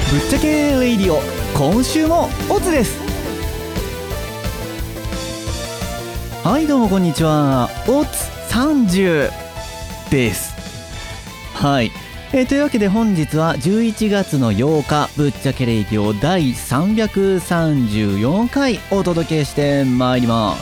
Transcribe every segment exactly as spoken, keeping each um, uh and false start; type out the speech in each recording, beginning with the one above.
ぶっちゃけレイディオ、今週もオツです。はいどうもこんにちは、オツさんじゅうです。はい、えー、というわけで本日はじゅういちがつのようか、ぶっちゃけレイディオだいさんびゃくさんじゅうよんかいお届けしてまいります。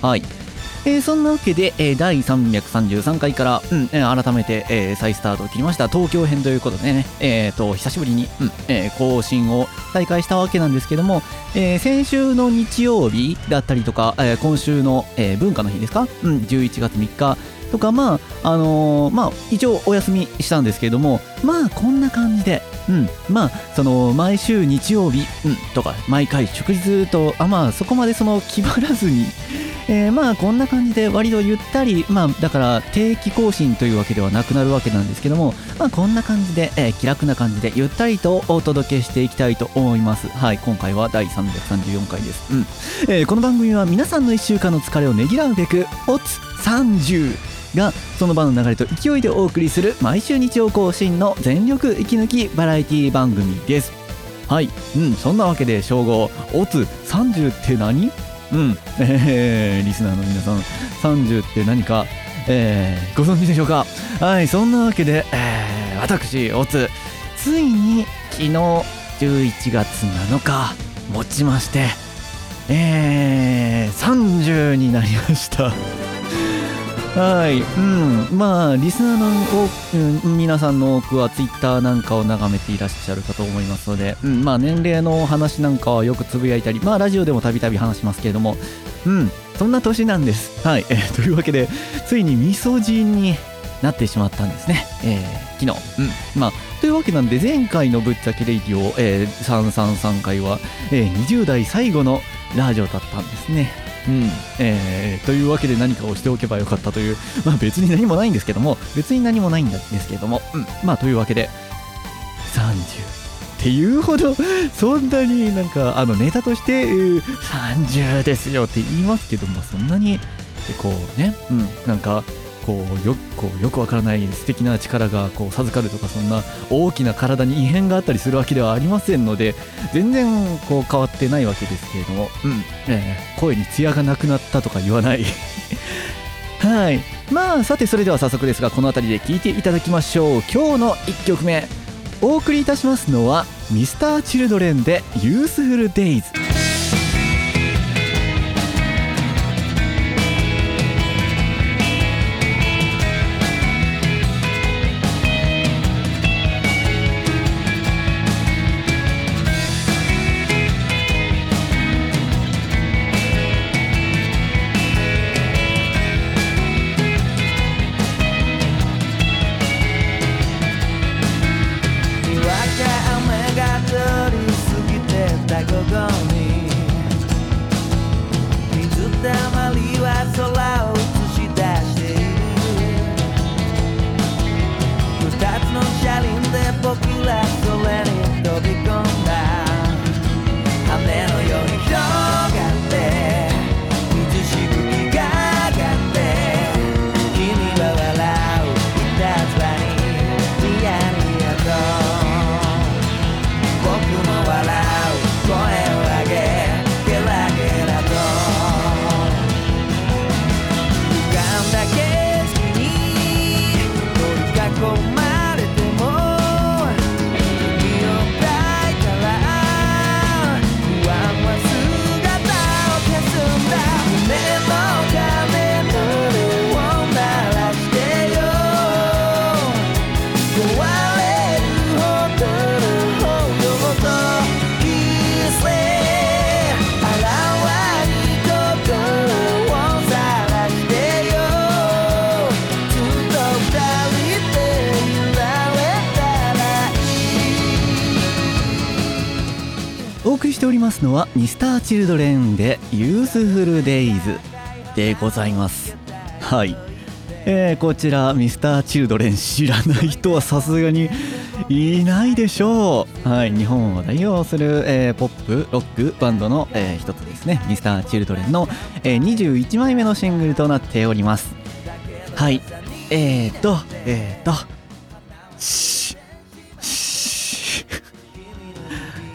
はい、えー、そんなわけで、えー、だいさんびゃくさんじゅうさんかいから、うんえー、改めて、えー、再スタートを切りました東京編ということでね、えー、と久しぶりに、うんえー、更新を再開したわけなんですけども、えー、先週の日曜日だったりとか、えー、今週の、えー、文化の日ですか、うん、じゅういちがつみっかとか、まああのー、まあ一応お休みしたんですけれども、まあこんな感じで、うん、まあその毎週日曜日、うん、とか毎回祝日と、あまあそこまでその決まらずに、えー、まあこんな感じで割とゆったり、まあだから定期更新というわけではなくなるわけなんですけども、まあこんな感じで、えー、気楽な感じでゆったりとお届けしていきたいと思います。はい、今回はだいさんびゃくさんじゅうよんかいです。うんえー、この番組は皆さんのいっしゅうかんの疲れをねぎらうべく、オツさんじゅうがその場の流れと勢いでお送りする毎週日曜更新の全力息抜きバラエティ番組です。はい、うん、そんなわけで称号オツさんじゅうって何？うん、えー、リスナーの皆さん、さんじゅうって何か、えー、ご存知でしょうか。はい、そんなわけで、えー、私オツついに昨日じゅういちがつなのかもちまして、えー、さんじゅうになりましたはい、うん、まあリスナーの多、うん、皆さんの多くはツイッターなんかを眺めていらっしゃるかと思いますので、うん、まあ年齢の話なんかはよくつぶやいたり、まあラジオでもたびたび話しますけれども、うんそんな年なんです。はい、えー、というわけでついにみそじになってしまったんですね、えー、昨日、うん、まあというわけなんで、前回のぶっちゃけレイディオ、えー、さんさんさんかいは、えー、にじゅうだい最後のラジオだったんですね。うんえー、というわけで何かをしておけばよかったという、まあ別に何もないんですけども、別に何もないんですけども、うん、まあというわけでさんじゅうっていうほどそんなになんかあのネタとして、えー、さんじゅうですよって言いますけども、そんなにこうね、うん、なんかこうよこうよくわからない素敵な力がこう授かるとか、そんな大きな体に異変があったりするわけではありませんので、全然こう変わってないわけですけれども、うんえー、声に艶がなくなったとか言わないはい、まあさてそれでは早速ですが、この辺りで聴いていただきましょう。今日のいっきょくめお送りいたしますのは ミスターチルドレン で Youthful Days。お送りしておりますのはミスターチルドレンで Youthful Days でございます。はい、えー、こちらミスターチルドレン知らない人はさすがにいないでしょう。はい、日本を代表する、えー、ポップロックバンドの、えー、一つですね。ミスターチルドレンの、えー、にじゅういちまいめのシングルとなっております。はい、えーとえーとシーシー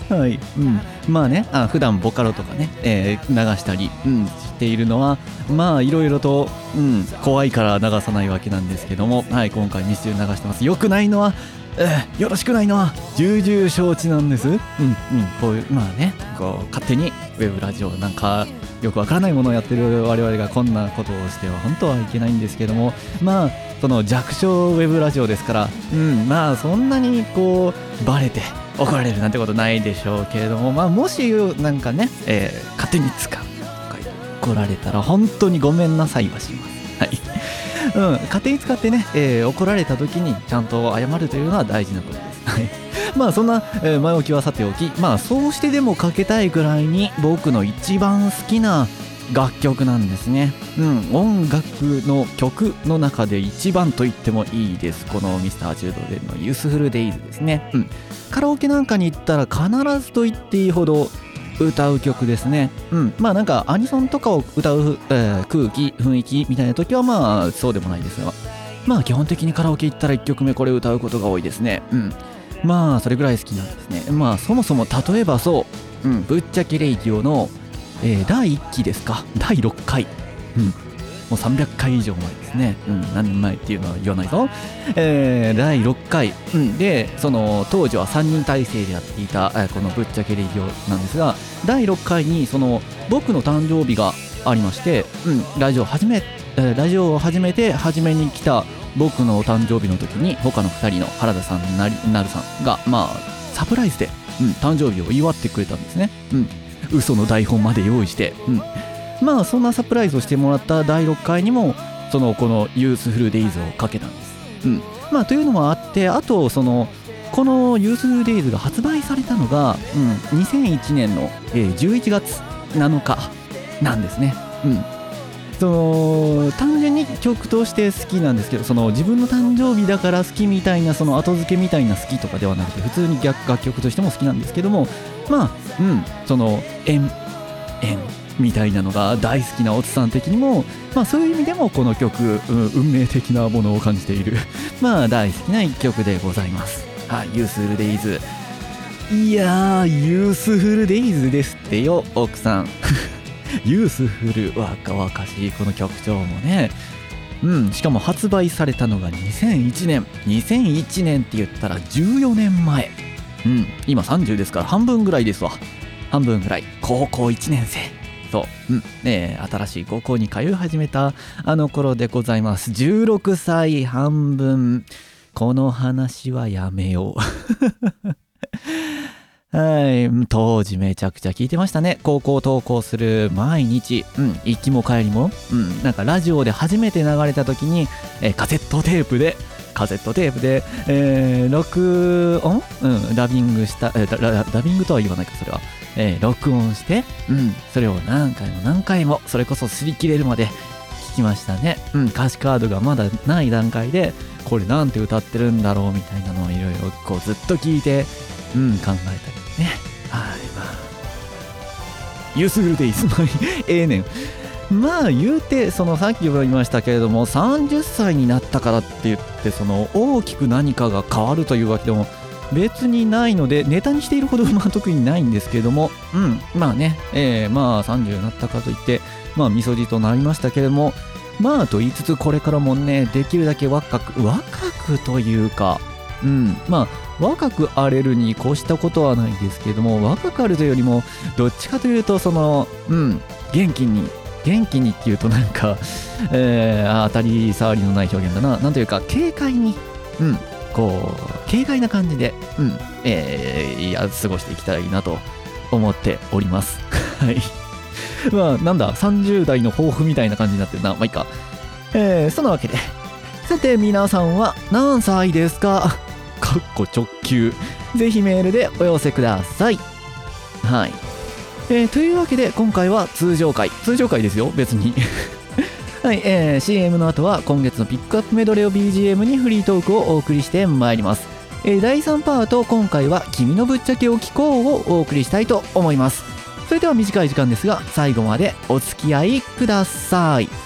はい、うん、まあね、あ普段ボカロとかね、えー、流したり、うん、しているのはまあいろいろと、うん、怖いから流さないわけなんですけども、はい、今回ミスチル流してます。よくないのは、えー、よろしくないのは重々承知なんです。うんうん、こういうまあね、こう勝手にウェブラジオなんかよくわからないものをやってる我々がこんなことをしては本当はいけないんですけども、まあその弱小ウェブラジオですから、うん、まあそんなにこうバレて怒られるなんてことないでしょうけれども、まあもしなんかね、えー、勝手に使うとか怒られたら本当にごめんなさいはします。はい、うん、勝手に使ってね、えー、怒られた時にちゃんと謝るというのは大事なことです。はい、まあそんな、えー、前置きはさておき、まあそうしてでもかけたいくらいに僕の一番好きな楽曲なんですね。うん、音楽の曲の中で一番と言ってもいいです。このミスターチルドレンのユースフルデイズですね。うん、カラオケなんかに行ったら必ずと言っていいほど歌う曲ですね。うん、まあなんかアニソンとかを歌う、えー、空気雰囲気みたいな時はまあそうでもないですが、まあ基本的にカラオケ行ったらいっきょくめこれ歌うことが多いですね。うん、まあそれぐらい好きなんですね。まあそもそも例えばそう、うん、ぶっちゃけレイディオのえー、だいいっきですか、だいろっかい、うん、もうさんびゃっかい以上前ですね、うん、何年前っていうのは言わないぞ、えー、だいろっかい、うん、でその当時はさんにん体制でやっていた、えー、このぶっちゃけレイディオなんですが、だいろっかいにその僕の誕生日がありまして、うん、ラジオ始め、えー、ラジオを始めて初めに来た僕の誕生日の時に他のふたりの原田さん、なりなるさんがまあサプライズで、うん、誕生日を祝ってくれたんですね。うん、嘘の台本まで用意して、うん、まあそんなサプライズをしてもらっただいろっかいにもそのこのユースフルデイズをかけたんです。うん、まあというのもあって、あとそのこのユースフルデイズが発売されたのが、うん、にせんいちねんの、えー、じゅういちがつなのかなんですね。うん、その単純に曲として好きなんですけど、その自分の誕生日だから好きみたいな、その後付けみたいな好きとかではなくて、普通に楽曲としても好きなんですけども、まあうんその縁縁みたいなのが大好きなおつさん的にも、まあそういう意味でもこの曲、うん、運命的なものを感じているまあ大好きな一曲でございます。はい、ユースフルデイズ。いやーユースフルデイズですってよ奥さんユースフル若々しいこの曲調もね、うん、しかも発売されたのがにせんいちねんにせんいちねんって言ったらじゅうよねんまえ、うん、今さんじゅうですから半分ぐらいですわ。半分ぐらい、高校いちねん生、そう、うんね、新しい高校に通い始めたあの頃でございます。じゅうろくさい半分、この話はやめようはい、当時めちゃくちゃ聞いてましたね。高校登校する毎日、うん、行きも帰りも、うん、なんかラジオで初めて流れた時に、えー、カセットテープでカセットテープで、えー、録音、うん、ダビングした、えー、ダ, ダビングとは言わないかそれは、えー、録音して、うん、それを何回も何回もそれこそ擦り切れるまで聞きましたね。うん、歌詞カードがまだない段階でこれなんて歌ってるんだろうみたいなのをいろいろこうずっと聞いて、うん、考えたりね。はい、まあユースフルデイズのええねん。まあ言うてそのさっきも言いましたけれども、さんじゅっさいになったからって言ってその大きく何かが変わるというわけでも別にないので、ネタにしているほどまあ特にないんですけれども、うんまあね、えー、まあさんじゅうになったかといってまあみそじとなりましたけれども、まあと言いつつこれからもねできるだけ若く若くというか、うんまあ若くあれるに越したことはないですけれども、若くあるというよりもどっちかというとそのうん元気に元気にっていうとなんか、えー、当たり障りのない表現だな。なんというか軽快に、うん、こう軽快な感じで、うんえー、いや過ごしていきたいなと思っておりますはいまあなんださんじゅう代の抱負みたいな感じになってるな。まあいいか。えー、そのわけでさて皆さんは何歳ですかかっこ直球。ぜひメールでお寄せください。はい、えー、というわけで今回は通常回通常回ですよ別にはい、えー、シーエム の後は今月のピックアップメドレーを ビージーエム にフリートークをお送りしてまいります。えー、だいさんパート、今回は君のぶっちゃけを聞こうをお送りしたいと思います。それでは短い時間ですが最後までお付き合いください。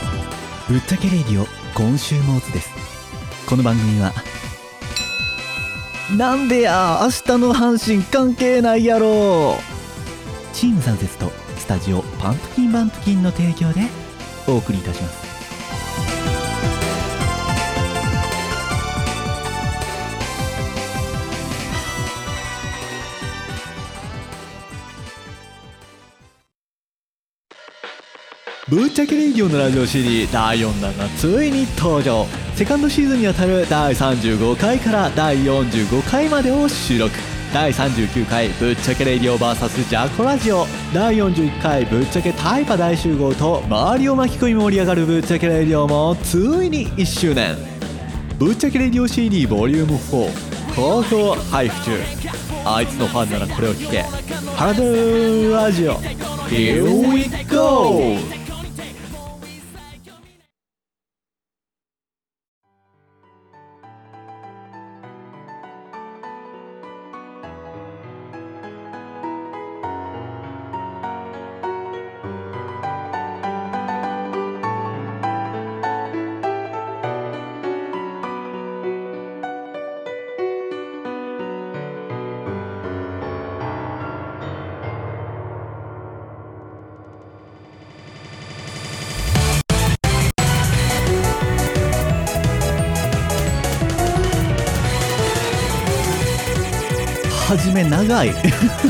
ぶっちゃけレディオ今週もオツです。この番組はなんでや、明日の阪神関係ないやろ。チーム三節とスタジオパンプキンバンプキンの提供でお送りいたします。ぶっちゃけレイディオのラジオ シーディー だいよんだんがついに登場。セカンドシーズンにあたるだいさんじゅうごかいからだいよんじゅうごかいまでを収録。だいさんじゅうきゅうかいぶっちゃけレイディオ ブイエス ジャコラジオ、だいよんじゅういっかいぶっちゃけタイパ大集合と周りを巻き込み盛り上がるぶっちゃけレイディオもついにいっしゅうねん。ぶっちゃけレイディオ シーディー ボリュームフォー好評配布中。あいつのファンならこれを聞け。ハラドゥラジオ Here we go。はじめ長い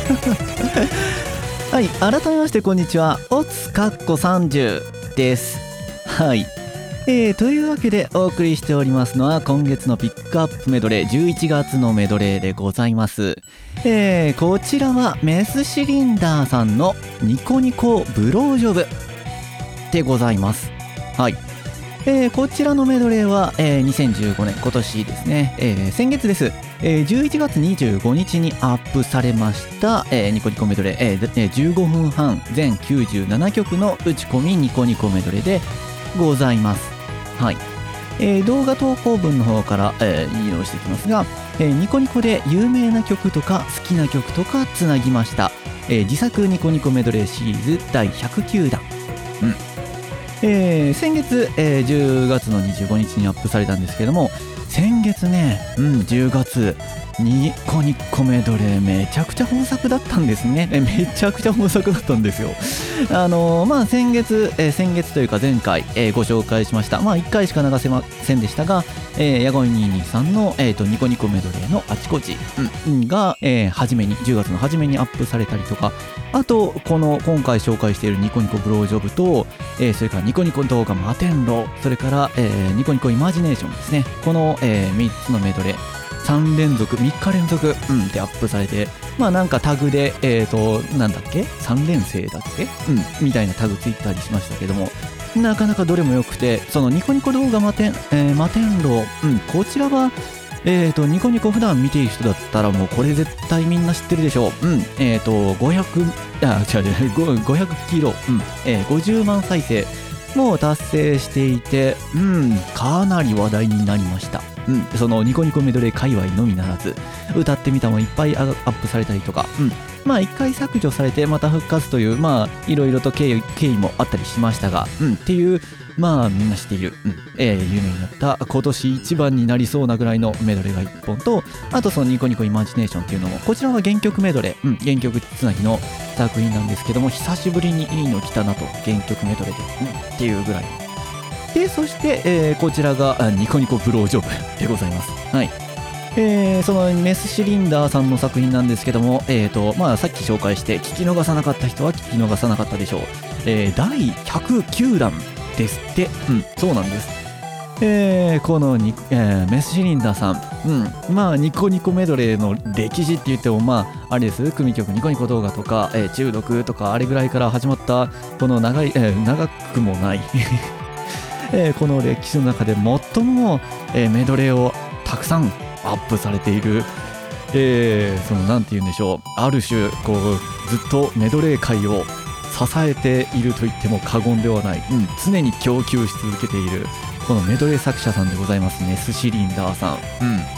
はい、改めましてこんにちは。おつかっこさんじゅうです。はい、えー、というわけでお送りしておりますのは今月のピックアップメドレー、じゅういちがつのメドレーでございます。えー、こちらはメスシリンダーさんのニコニコブロージョブでございます。はい、えー、こちらのメドレーは、えー、にせんじゅうごねん、今年ですね、えー、先月です、えー、じゅういちがつにじゅうごにちにアップされました、えー、ニコニコメドレー、えー、じゅうごふんはん全きゅうじゅうななきょくの打ち込みニコニコメドレーでございます。はい、えー、動画投稿文の方から、えー、引用していきますが、えー、ニコニコで有名な曲とか好きな曲とかつなぎました、えー、自作ニコニコメドレーシリーズだいひゃくきゅうだん。うんえー、先月、えー、じゅうがつのにじゅうごにちにアップされたんですけども、先月ね、うん、じゅうがつニコニコメドレーめちゃくちゃ豊作だったんですね。えめちゃくちゃ豊作だったんですよ。あのー、まあ先月、えー、先月というか前回、えー、ご紹介しました。まあいっかいしか流せませんでしたが、えー、ヤゴイにーにーさんの、えー、とニコニコメドレーのあちこち、うん、が、えー、初めにじゅうがつの初めにアップされたりとか、あとこの今回紹介しているニコニコブロージョブと、えー、それからニコニコ動画摩天楼、それから、えー、ニコニコイマジネーションですね。この、えー、みっつのメドレーさんれんぞくみっかれんぞく、うん、でアップされて、まあなんかタグでえっ、ー、となんだっけさんれんせいだっけ、うんみたいなタグついたりしましたけども、なかなかどれも良くて、そのニコニコ動画摩天、えー、摩天楼、うん、こちらはえーとニコニコ普段見ている人だったらもうこれ絶対みんな知ってるでしょう。うんえーとごひゃくあ違う違うごひゃくキロ、うんえー、ごじゅうまんさいせいもう達成していて、うんかなり話題になりました。うん、そのニコニコメドレー界隈のみならず、歌ってみたもいっぱいアップされたりとか、うん、まあ一回削除されてまた復活という、まあいろいろと経緯、経緯もあったりしましたが、うん、っていう、まあみんな知っている、うんえー、有名になった今年一番になりそうなぐらいのメドレーがいっぽんと、あとそのニコニコイマジネーションっていうのも、こちらは原曲メドレー、うん、原曲つなぎの作品なんですけども、久しぶりにいいの来たなと、原曲メドレーで、うん、っていうぐらいで、そして、えー、こちらがニコニコブロージョブでございます。はい。えー、そのメスシリンダーさんの作品なんですけども、えーと、まあさっき紹介して聞き逃さなかった人は聞き逃さなかったでしょう。えー、だいひゃくきゅうだんですって。うん、そうなんです。えー、このニ、えー、メスシリンダーさん、うん、まあニコニコメドレーの歴史って言っても、まああれです、組曲ニコニコ動画とか、えー、中毒とかあれぐらいから始まったこの長い、えー、長くもないえー、この歴史の中で最も、えー、メドレーをたくさんアップされている、えー、そのなんて言うんでしょう、ある種こうずっとメドレー界を支えていると言っても過言ではない、うん、常に供給し続けているこのメドレー作者さんでございます。メスシリンダーさん、うん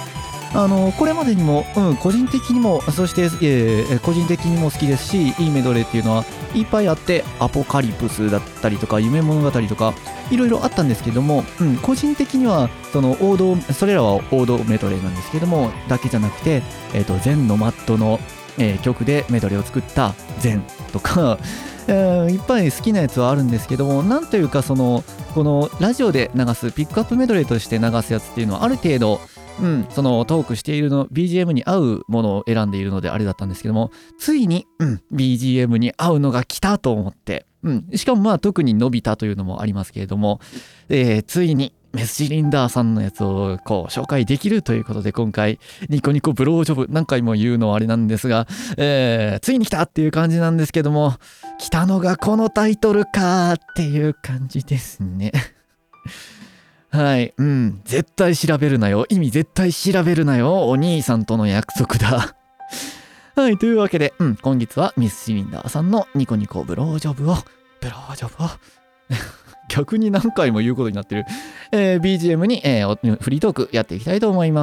あのこれまでにも、うん、個人的にもそして、えー、個人的にも好きですし、いいメドレーっていうのはいっぱいあって、アポカリプスだったりとか夢物語とかいろいろあったんですけども、うん、個人的にはその王道、それらは王道メドレーなんですけどもだけじゃなくて、えーと、ゼンのマットの、えー、曲でメドレーを作ったゼンとかえー、いっぱい好きなやつはあるんですけども、なんというかそのこのラジオで流すピックアップメドレーとして流すやつっていうのはある程度、うん、そのトークしているの ビージーエム に合うものを選んでいるのであれだったんですけども、ついに、うん、ビージーエム に合うのが来たと思って、うん、しかもまあ特に伸びたというのもありますけれども、えー、ついにメスシリンダーさんのやつをこう紹介できるということで、今回ニコニコブロージョブ、何回も言うのはあれなんですが、えー、ついに来たっていう感じなんですけども、来たのがこのタイトルかっていう感じですねはい、うん、絶対調べるなよ、意味絶対調べるなよ、お兄さんとの約束だはい、というわけで、うん、今月はミスシリンダーさんのニコニコブロージョブをブロージョブを逆に何回も言うことになってる、えー、ビージーエム に、えー、フリートークやっていきたいと思います。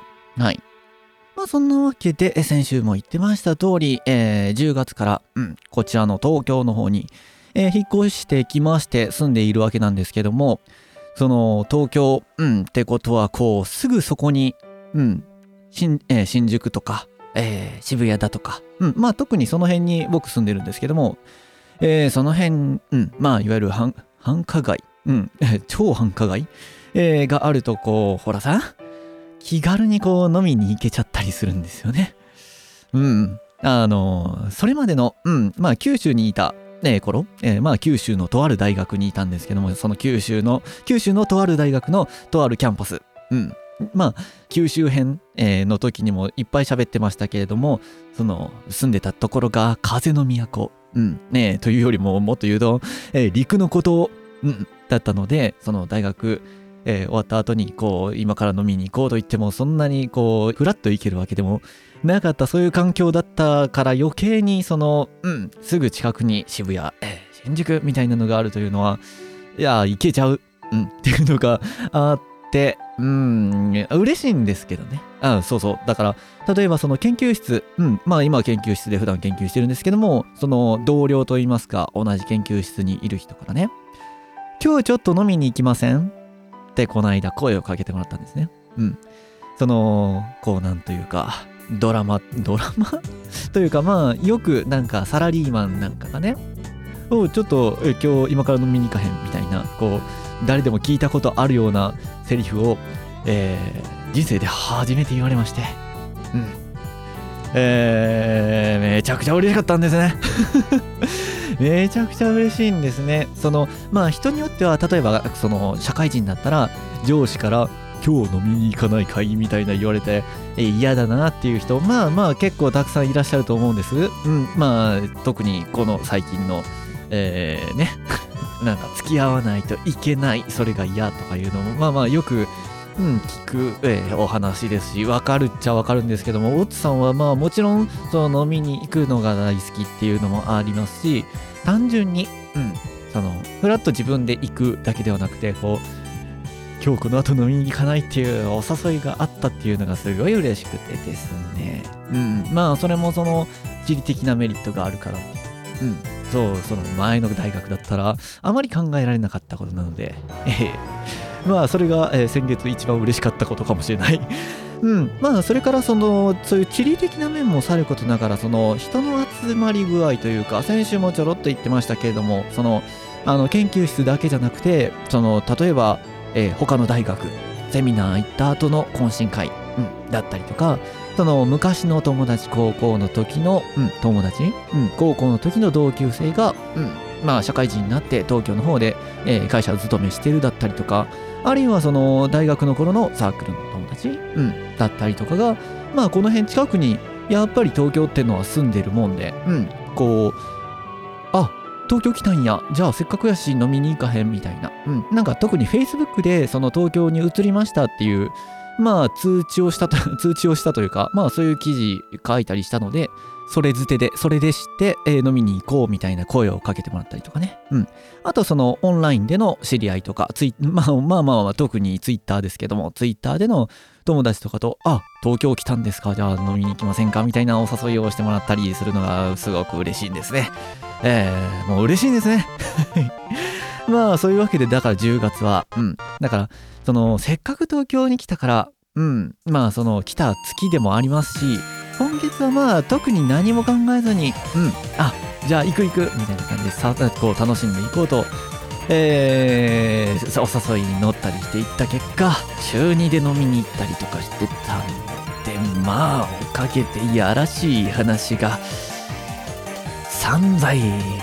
はい。まあそんなわけで、先週も言ってました通り、えー、じゅうがつから、うん、こちらの東京の方に、えー、引っ越してきまして住んでいるわけなんですけども、その東京、うん、ってことはこうすぐそこに、うん、新、えー、新宿とか、えー、渋谷だとか、うん、まあ特にその辺に僕住んでるんですけども、えー、その辺、うん、まあいわゆる繁繁華街、うん、超繁華街、えー、があるとこうほらさ、気軽にこう飲みに行けちゃったりするんですよね。うん、あのそれまでの、うん、まあ九州にいた、ね、頃、えー、まあ九州のとある大学にいたんですけども、その九州の九州のとある大学のとあるキャンパス、うん、まあ九州編、えー、の時にもいっぱい喋ってましたけれども、その住んでたところが風の都、うんね、というよりももっと言うと、えー、陸のこと、うん、だったので、その大学、えー、終わった後にこう今から飲みに行こうと言ってもそんなにこうフラッと行けるわけでもなかった、そういう環境だったから余計にその、うん、すぐ近くに渋谷、えー、新宿みたいなのがあるというのは、いや行けちゃう、うん、っていうのがあって、うん、嬉しいんですけどね。あ、そうそう。だから、例えばその研究室、うん、まあ今は研究室で普段研究してるんですけども、その同僚といいますか、同じ研究室にいる人からね、今日ちょっと飲みに行きませんってこの間声をかけてもらったんですね。うん。その、こうなんというか、ドラマ、ドラマというかまあ、よくなんかサラリーマンなんかがね、おうちょっとえ今日今から飲みに行かへんみたいな、こう、誰でも聞いたことあるようなセリフを、えー、人生で初めて言われまして、うん。えー、めちゃくちゃ嬉しかったんですね。めちゃくちゃ嬉しいんですね。その、まあ人によっては、例えば、その、社会人だったら、上司から、今日飲みに行かないかいみたいな言われて、え嫌だなっていう人、まあまあ結構たくさんいらっしゃると思うんです。うん、まあ、特にこの最近の、えー、ね。なんか付き合わないといけない、それが嫌とかいうのもまあまあよく、うん、聞く、えー、お話ですし、わかるっちゃわかるんですけども、オッツさんはまあもちろんその飲みに行くのが大好きっていうのもありますし、単純に、うん、そのフラッと自分で行くだけではなくて、こう今日この後飲みに行かないっていうお誘いがあったっていうのがすごい嬉しくてですね、うん、まあそれもその地理的なメリットがあるから、うん。そう、その前の大学だったらあまり考えられなかったことなので、えー、まあそれが、えー、先月一番嬉しかったことかもしれないうん、まあそれからそのそういう地理的な面もさることながら、その人の集まり具合というか、先週もちょろっと言ってましたけれども、そのあの研究室だけじゃなくて、その例えば、えー、他の大学セミナー行った後の懇親会、うん、だったりとか、その昔の友達、高校の時の、うん、友達、うん、高校の時の同級生が、うん、まあ社会人になって東京の方で、えー、会社を勤めしてるだったりとか、あるいはその大学の頃のサークルの友達、うん、だったりとかが、まあこの辺近くにやっぱり東京ってのは住んでるもんで、うん、こう、あ、東京来たんや、じゃあせっかくやし飲みに行かへんみたいな、うん、なんか特に Facebook でその東京に移りましたっていうまあ通知をしたと通知をしたというか、まあそういう記事書いたりしたので、それづてで、それで知って、えー飲みに行こうみたいな声をかけてもらったりとかね。うん。あとそのオンラインでの知り合いとか、ツイまあまあまあまあ、特にツイッターですけども、ツイッターでの友達とかと、あ、東京来たんですか、じゃあ飲みに行きませんかみたいなお誘いをしてもらったりするのがすごく嬉しいんですね。えー、もう嬉しいんですね。まあそういうわけで、だからじゅうがつは、うん。だから、その、せっかく東京に来たから、うん。まあその、来た月でもありますし、今月はまあ特に何も考えずに、うん。あ、じゃあ行く行くみたいな感じでさ、こう楽しんでいこうと、えー、お誘いに乗ったりしていった結果、週にで飲みに行ったりとかしてたんで、まあ、おかげでいやらしい話が、散財。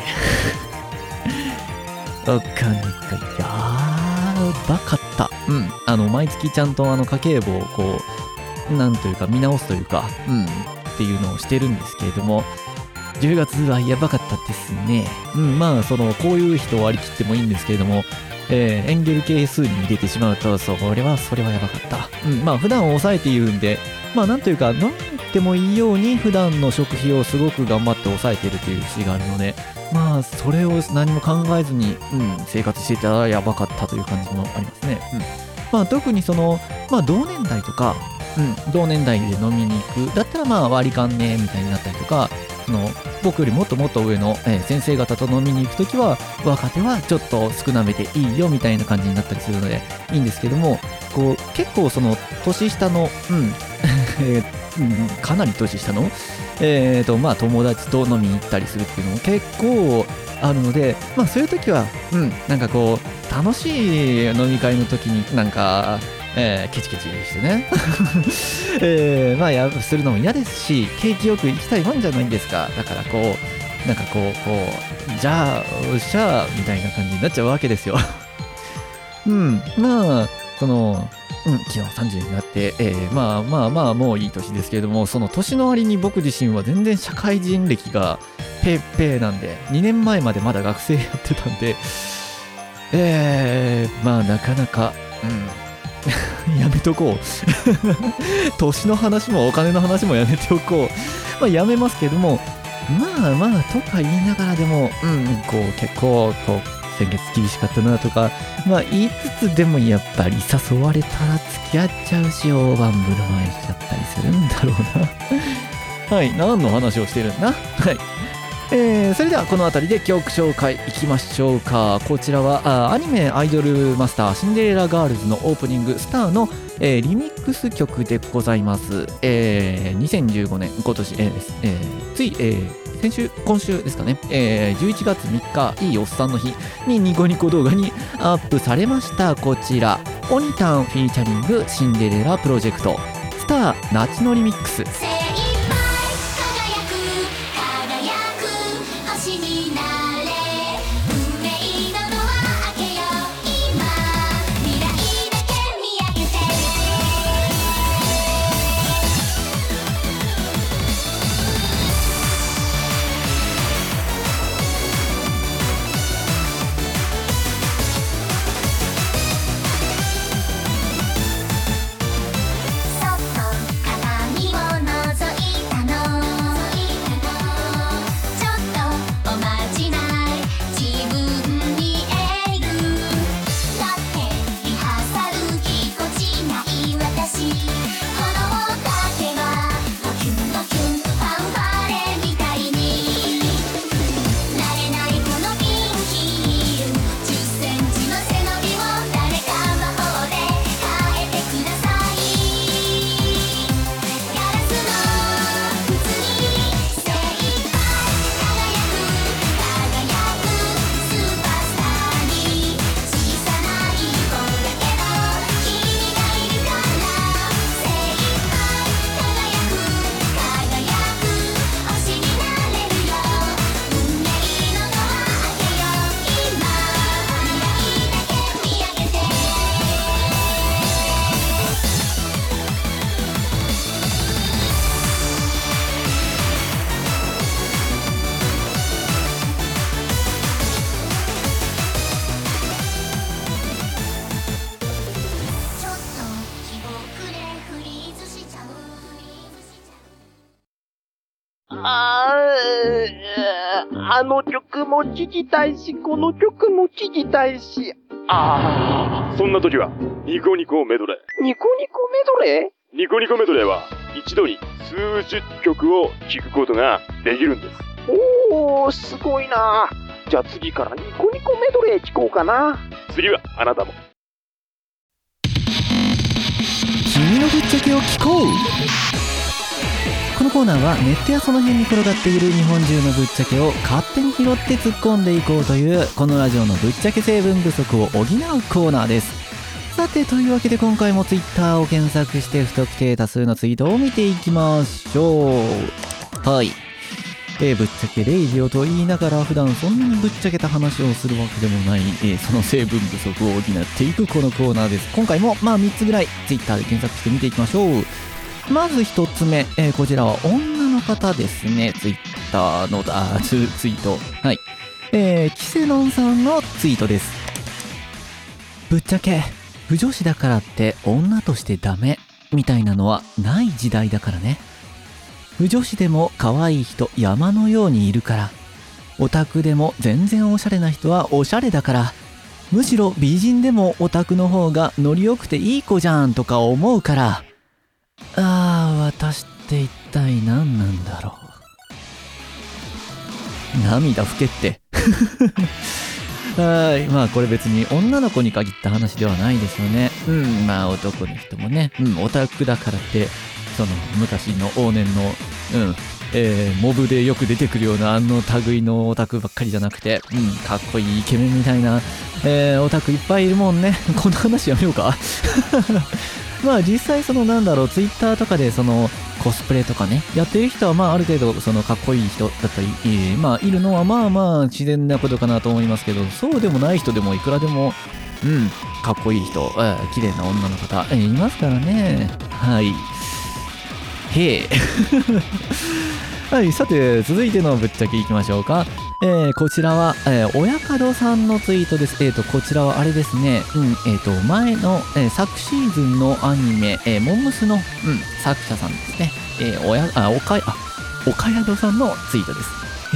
お金がやばかった。うん。あの、毎月ちゃんとあの家計簿をこう、なんというか見直すというか、うん。っていうのをしてるんですけれども、じゅうがつはやばかったですね。うん、まあ、その、こういう人を割り切ってもいいんですけれども、えー、エンゲル係数に入れてしまうと、それは、それはやばかった。うん、まあ、普段抑えているんで、まあ、なんというか、飲んでもいいように、普段の食費をすごく頑張って抑えているという節があるので、まあ、それを何も考えずに、うん、生活していたらやばかったという感じもありますね。うん。まあ、特にその、まあ、同年代とか、うん、同年代で飲みに行く。だったらまあ割り勘ね、みたいになったりとか、その、僕よりもっともっと上の、えー先生方と飲みに行くときは、若手はちょっと少なめでいいよ、みたいな感じになったりするので、いいんですけども、こう、結構その、年下の、うん、えーうんかなり年下の、えーと、まあ友達と飲みに行ったりするっていうのも結構あるので、まあそういう時は、うん、なんかこう、楽しい飲み会の時になんか、えーケチケチしてね、えーまあやするのも嫌ですし、景気よく行きたいもんじゃないんですか。だからこう、なんかこう、こう、じゃあ、おっしゃーみたいな感じになっちゃうわけですよ。うん、まあ、その、うん、昨日さんじゅうになって、えーまあまあまあ、もういい年ですけれども、その年の割に僕自身は全然社会人歴がペーペーなんで、にねんまえまでまだ学生やってたんで、えー、まあなかなか、うん、やめとこう。年の話もお金の話もやめておこう。まあやめますけども、まあまあ、とか言いながらでも、うん、こう結構、こう、先月厳しかったなとか、まあ言いつつでもやっぱり誘われたら付き合っちゃうし、大盤振る舞いしちゃったりするんだろうな。はい、何の話をしてるんだ。はい。えー、それではこの辺りで曲紹介いきましょうか。こちらはあアニメアイドルマスターシンデレラガールズのオープニングスターの、えーリミックス曲でございます。えーにせんじゅうごねん今年、えーえーつい、えー先週今週ですかね、えーじゅういちがつみっかいいおっさんの日にニコニコ動画にアップされました。こちらオニタンフィーチャリングシンデレラプロジェクトスター夏のリミックス。 精一杯輝く輝く星になれ運命のドア開けよう今未来だけ見上げて外鏡を覗あー、あの曲も聴きたいし、この曲も聴きたいし。あそんな時は、ニコニコメドレー。 ー、ニコニコメドレー？ ニコニコメドレーは、一度に数十曲を聴くことができるんです。 おー、すごいな。じゃあ次からニコニコメドレー聴こうかな。 次はあなたも。 君のぶっちゃけを聞こう。このコーナーはネットやその辺に転がっている日本中のぶっちゃけを勝手に拾って突っ込んでいこうというこのラジオのぶっちゃけ成分不足を補うコーナーです。さて、というわけで今回もツイッターを検索して不特定多数のツイートを見ていきましょう。はい、えー、ぶっちゃけレイジオと言いながら普段そんなにぶっちゃけた話をするわけでもない、えー、その成分不足を補っていくこのコーナーです。今回もまあみっつぐらいツイッターで検索して見ていきましょう。まずひとつめ、えー、こちらは女の方ですね。ツイッターのあツツイート、はい、えー、キセノンさんのツイートです。ぶっちゃけ不女子だからって女としてダメみたいなのはない時代だからね。不女子でも可愛い人山のようにいるから、オタクでも全然おしゃれな人はおしゃれだから、むしろ美人でもオタクの方がノリ良くていい子じゃんとか思うから、あー、私って一体何なんだろう。涙拭けってはい、まあこれ別に女の子に限った話ではないですよね。うん、まあ男の人もね、うん、オタクだからってその昔の往年の、うん、えー、モブでよく出てくるようなあの類のオタクばっかりじゃなくて、うん、かっこいいイケメンみたいな、えー、オタクいっぱいいるもんね。この話やめようかまあ実際そのなんだろう、ツイッターとかでそのコスプレとかねやってる人はまあある程度そのかっこいい人だったり、えー、まあいるのはまあまあ自然なことかなと思いますけど、そうでもない人でもいくらでもうんかっこいい人、えー、綺麗な女の方、えー、いますからね。はい、へえはい、さて続いてのぶっちゃけいきましょうか。えー、こちらは、えー、親門さんのツイートです。えーとこちらはあれですね、うんえーと前の、えー、昨シーズンのアニメ、えー、モンムスの、うん、作者さんですね。えー、おやあおかあ岡宿さんのツイートです。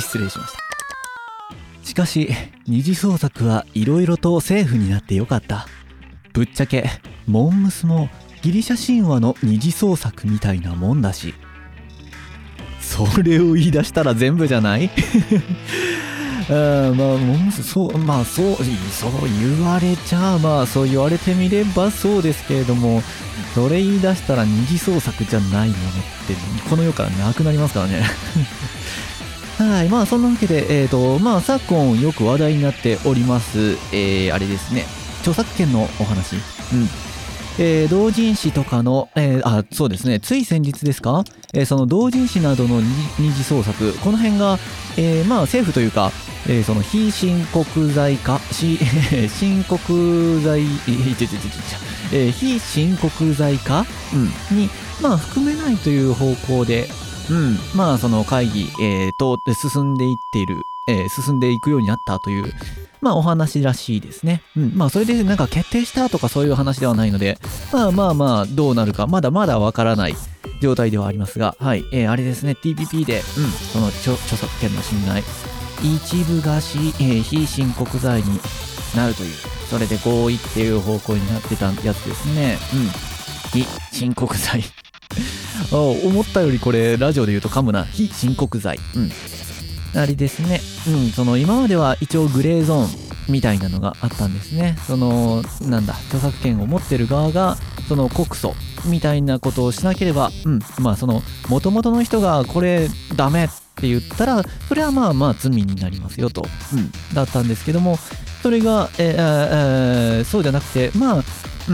失礼しました。しかし二次創作はいろいろとセーフになってよかった。ぶっちゃけモンムスもギリシャ神話の二次創作みたいなもんだし。それを言い出したら全部じゃないあー、まあモンムスそうまあそうそう言われちゃまあそう言われてみればそうですけれども、それ言い出したら二次創作じゃないものってこの世からなくなりますからねはい、まあそんなわけでえっとまあ昨今よく話題になっておりますえー、あれですね、著作権のお話。うんえー、同人誌とかの、えー、あ、そうですね、つい先日ですか、えー、その同人誌などの二次創作、この辺が、えー、まあ政府というか、えー、その非申告罪化、し申告罪、えー、ちょちょちょちょ、えー、非申告罪化、うん、に、まあ含めないという方向で、うん、まあその会議、えー、と進んでいっている、えー、進んでいくようになったという、まあお話らしいですね。うん。まあそれでなんか決定したとかそういう話ではないので、まあまあまあどうなるかまだまだわからない状態ではありますが、はい。えー、あれですね、ティーピーピー で、うん、その著著作権の侵害、一部がし、えー、非申告罪になるという、それで合意っていう方向になってたやつですね。うん。非申告罪。あ、思ったよりこれラジオで言うと噛むな。非申告罪。うん。あれですね、うん、その今までは一応グレーゾーンみたいなのがあったんですね。そのなんだ著作権を持ってる側がその告訴みたいなことをしなければ、うん、まあその元々の人がこれダメって言ったらそれはまあまあ罪になりますよと、うん、だったんですけども、それが、えーえー、そうじゃなくてまあうん、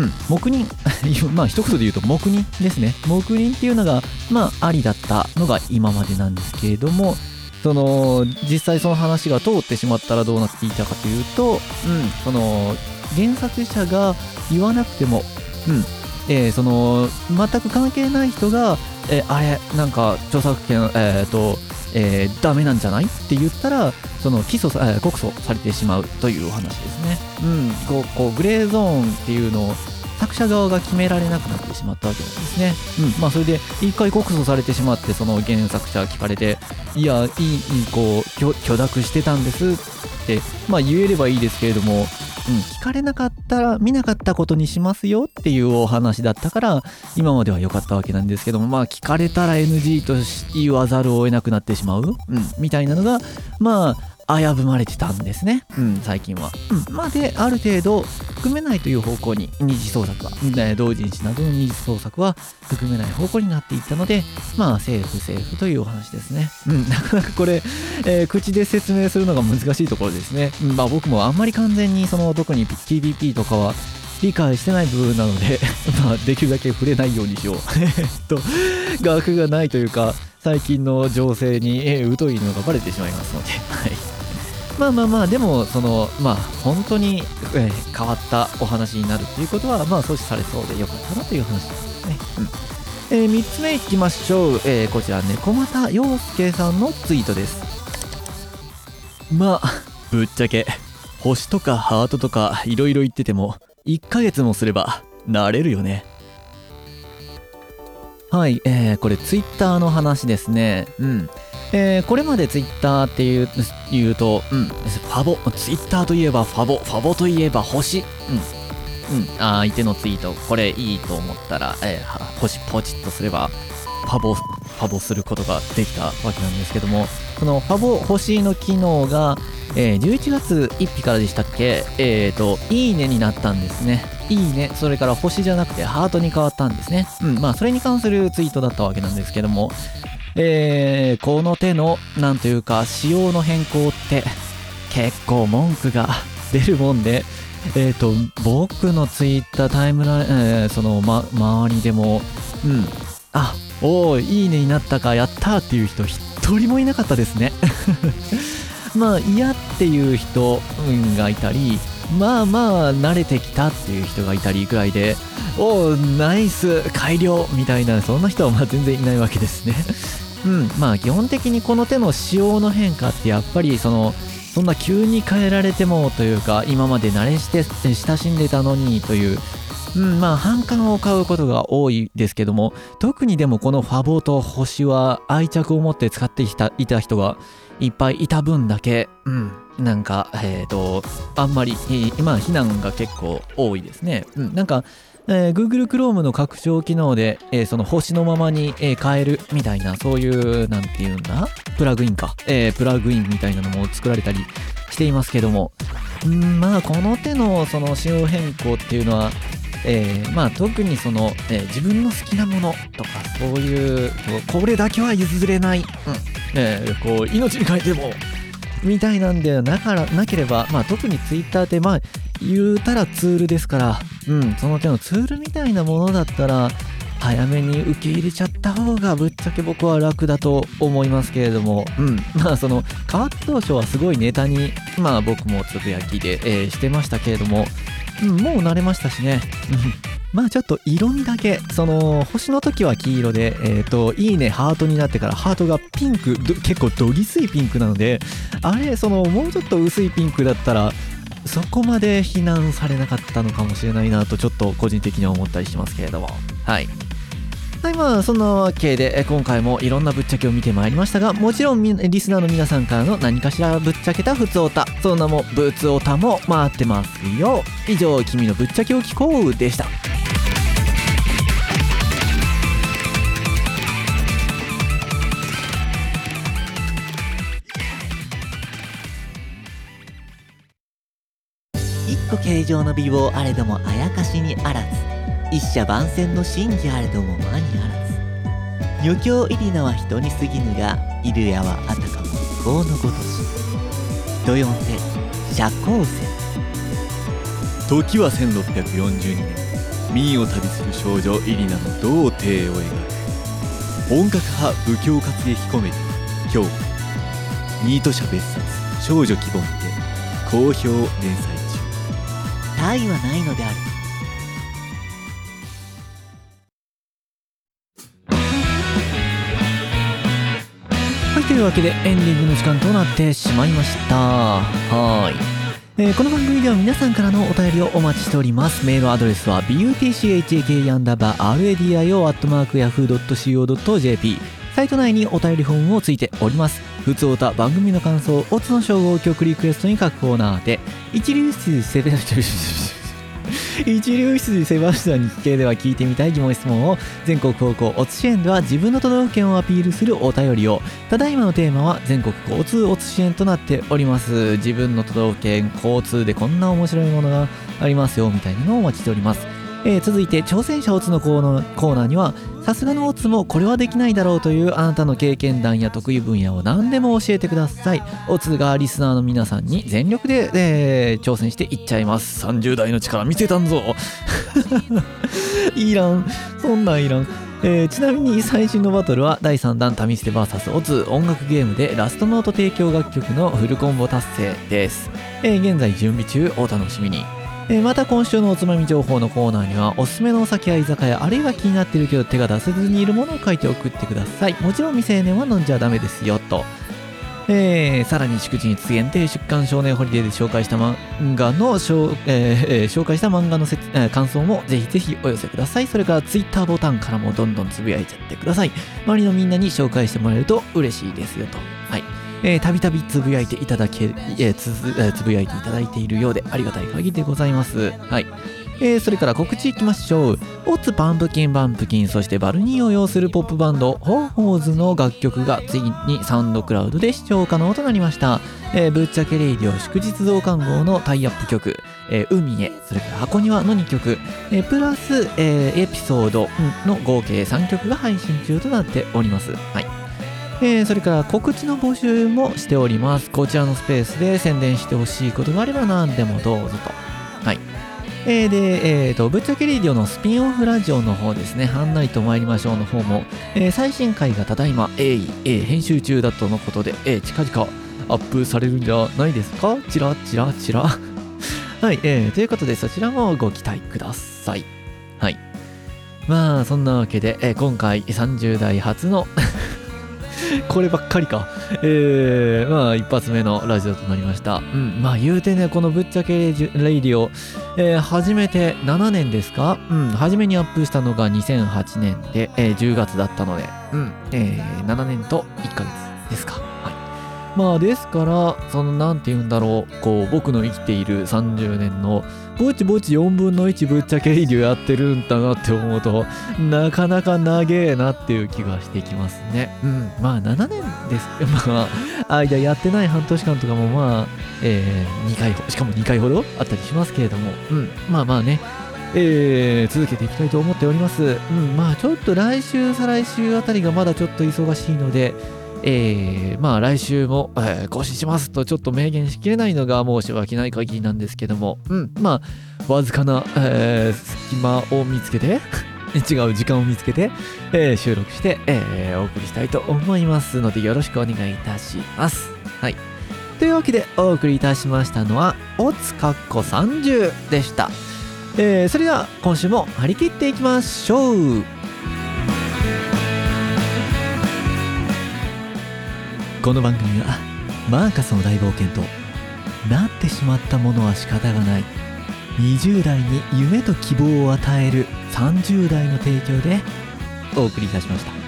黙認まあ一言で言うと黙認ですね。黙認っていうのがまあありだったのが今までなんですけれども、その実際その話が通ってしまったらどうなっていたかというと、うん、その原作者が言わなくても、うんえー、その全く関係ない人が、えー、あれなんか著作権えっ、ー、と、えー、ダメなんじゃないって言ったらその起訴さ、えー、告訴されてしまうというお話ですね。うん、こうこうグレーゾーンっていうのを作者側が決められなくなってしまったわけなんですね。うん、まあそれで一回告訴されてしまって、その原作者聞かれて、いや、いい、いいこう許、許諾してたんですって、まあ言えればいいですけれども、うん、聞かれなかったら見なかったことにしますよっていうお話だったから、今までは良かったわけなんですけども、まあ聞かれたら エヌジー と言わざるを得なくなってしまう、うん、みたいなのが、まあ、危ぶまれてたんですね、うん、最近は。うん、まあで、ある程度含めないという方向に二次創作は、ね、同人誌などの二次創作は含めない方向になっていったので、まあセーフセーフというお話ですね。うん、なかなかこれ、えー、口で説明するのが難しいところですね。うん、まあ僕もあんまり完全にその特に ティービーピー とかは理解してない部分なのでまあできるだけ触れないようにしようえっと学がないというか最近の情勢に、えー、疎いのがバレてしまいますのではい。まあまあまあ、でも、その、まあ、本当に、えー、変わったお話になるっていうことは、まあ、阻止されそうでよかったなという話ですね。うん。えー、みっつめいきましょう。えー、こちら、猫又陽介さんのツイートです。まあ、ぶっちゃけ、星とかハートとか、いろいろ言ってても、いっかげつもすれば、慣れるよね。はい、えー、これ、ツイッターの話ですね。うん。えー、これまでツイッターっていう、言うと、うん、ファボ、ツイッターといえばファボ、ファボといえば星、うん、うん、あ相手のツイート、これいいと思ったら、えー、星ポチッとすれば、ファボ、ファボすることができたわけなんですけども、そのファボ星の機能が、えー、じゅういちがつついたちからでしたっけ、えーと、いいねになったんですね。いいね、それから星じゃなくてハートに変わったんですね。うん、まあ、それに関するツイートだったわけなんですけども、えー、この手のなんというか仕様の変更って結構文句が出るもんで、えーと僕のツイッタータイムライン、えー、その、ま、周りでもうんあおーいいねになったかやったーっていう人一人もいなかったですねまあ嫌っていう人がいたり、まあまあ慣れてきたっていう人がいたりぐらいで、おーナイス改良みたいな、そんな人はまあ全然いないわけですねうん、まあ基本的にこの手の仕様の変化ってやっぱりそのそんな急に変えられてもというか、今まで慣れして親しんでたのにという、うん、まあ反感を買うことが多いですけども、特にでもこのファボと星は愛着を持って使ってきたいた人がいっぱいいた分だけ、うん、なんかえっとあんまり、えー、まあ非難が結構多いですね。うん、なんかえー、Google Chrome の拡張機能で、えー、その星のままに、えー、変えるみたいな、そういう、なんていうんだプラグインか。えー、プラグインみたいなのも作られたりしていますけども。んまあ、この手のその仕様変更っていうのは、えー、まあ特にその、えー、自分の好きなものとか、そういう、これだけは譲れない。うん。えー、こう、命に変えても、みたいなんでなからなければ、まあ特に Twitter ってまあ言うたらツールですから、うん、その手のツールみたいなものだったら早めに受け入れちゃった方がぶっちゃけ僕は楽だと思いますけれども、うん、まあその変わった当初はすごいネタにまあ僕もつぶやきで、えー、してましたけれども、うん、もう慣れましたしね。まあちょっと色味だけ、その星の時は黄色で、えっと、いいね、ハートになってからハートがピンク、結構どぎすいピンクなので、あれ、そのもうちょっと薄いピンクだったら、そこまで非難されなかったのかもしれないなと、ちょっと個人的には思ったりしますけれども。はい。はい、まあそんなわけで今回もいろんなぶっちゃけを見てまいりましたが、もちろんリスナーの皆さんからの何かしらぶっちゃけたふつおた、その名もぶつおたも回ってますよ。以上、君のぶっちゃけを聞こうでした。 一個形状の美貌あれどもあやかしにあらず、一者万戦の真偽あれども間にあらず。女教入り名は人に過ぎぬが、いるやはあたかも法のごとし。人呼んで社交戦。 時はせんろっぴゃくよんじゅうにねん、明を旅する少女イリナの童貞を描く本格派武教活劇コメディ今日ニート社別冊少女希望にて好評連載中。 他意はないのである。 はい、というわけでエンディングの時間となってしまいました。はーい。 えーこの番組では皆さんからのお便りをお待ちしております。メールアドレスは ビーユーティーシーエイチエーケー アンダーバー アールエーディーアイオー アットマークヤフー ドットシーオー ドットジェーピー。サイト内にお便りフォームをついております。ふつおた、番組の感想、オツの称号曲リクエストに各コーナーで、一流出世で一流出世バスタ日経では聞いてみたい疑問質問を、全国高校オツ支援では自分の都道府県をアピールするお便りを。ただいまのテーマは全国交通オツ支援となっております。自分の都道府県交通でこんな面白いものがありますよみたいなのをお待ちしております。えー続いて挑戦者オツのコーナーコーナーには、さすがのオツもこれはできないだろうというあなたの経験談や得意分野を何でも教えてください。オツがリスナーの皆さんに全力で、えー挑戦していっちゃいます。さんじゅう代の力見せたんぞいらん、そんなんいらん。えーちなみに最新のバトルはだいさんだんタミステ ブイエス オツ音楽ゲームでラストノート提供楽曲のフルコンボ達成です。えー現在準備中、お楽しみに。えーまた今週のおつまみ情報のコーナーには、おすすめのお酒や居酒屋、あるいは気になっているけど手が出せずにいるものを書いて送ってください。もちろん未成年は飲んじゃダメですよと。えーさらに祝日限定出刊少年ホリデーで紹介した漫画の、しょうえーえー紹介した漫画のせつ、えー感想もぜひぜひお寄せください。それからツイッターボタンからもどんどんつぶやいちゃってください。周りのみんなに紹介してもらえると嬉しいですよと。はい。えーたびたびつぶやいていただけ、えーつづえーつぶやいていただいているようでありがたい限りでございます。はい。えーそれから告知いきましょう。オツパンプキンバンプキン、そしてバルニーを擁するポップバンドホーホーズの楽曲がついにサウンドクラウドで視聴可能となりました。えーぶっちゃけレイディオ祝日増刊号のタイアップ曲、えー海へ、それから箱庭のにきょく、えープラス、えーエピソードの合計さんきょくが配信中となっております。はい。えーそれから告知の募集もしております。こちらのスペースで宣伝してほしいことがあれば何でもどうぞと。はい。えーで、えーと、ぶっちゃけレイディオのスピンオフラジオの方ですね、ハンナイト参りましょうの方も、えー最新回がただいま、えーえー編集中だとのことで、えー近々アップされるんじゃないですか？チラチラチラ。はい、えー、ということでそちらもご期待ください。はい。まあ、そんなわけで、えー今回さんじゅう代初のこればっかりか。えー、まあ一発目のラジオとなりました。うん、まあ言うてね、このぶっちゃけレイディオ、えー、初めてななねんですか？うん、初めにアップしたのがにせんはちねんで、えー、じゅうがつだったので、うん、えー、ななねんといっかげつですか。はい。まあですから、そのなんて言うんだろう、こう僕の生きているさんじゅうねんのぼちぼちよんぶんのいちぶっちゃけレイディオやってるんだなって思うと、なかなか長えなっていう気がしてきますね。うん、まあななねんです。まあ、間やってない半年間とかもまあ、えー、にかい、しかもにかいほどあったりしますけれども、うん、まあまあね、えー、続けていきたいと思っております。うん、まあちょっと来週、再来週あたりがまだちょっと忙しいので、えー、まあ来週も、えー更新しますとちょっと明言しきれないのが申し訳ない限りなんですけども、うん、まあわずかな、えー隙間を見つけて違う時間を見つけて、えー収録して、えーお送りしたいと思いますのでよろしくお願いいたします。はい。というわけでお送りいたしましたのはオツかっこさんじゅうでした。えーそれでは今週も張り切っていきましょう。この番組はマーカスの大冒険となってしまったものは仕方がないにじゅう代に夢と希望を与えるさんじゅう代の提供でお送りいたしました。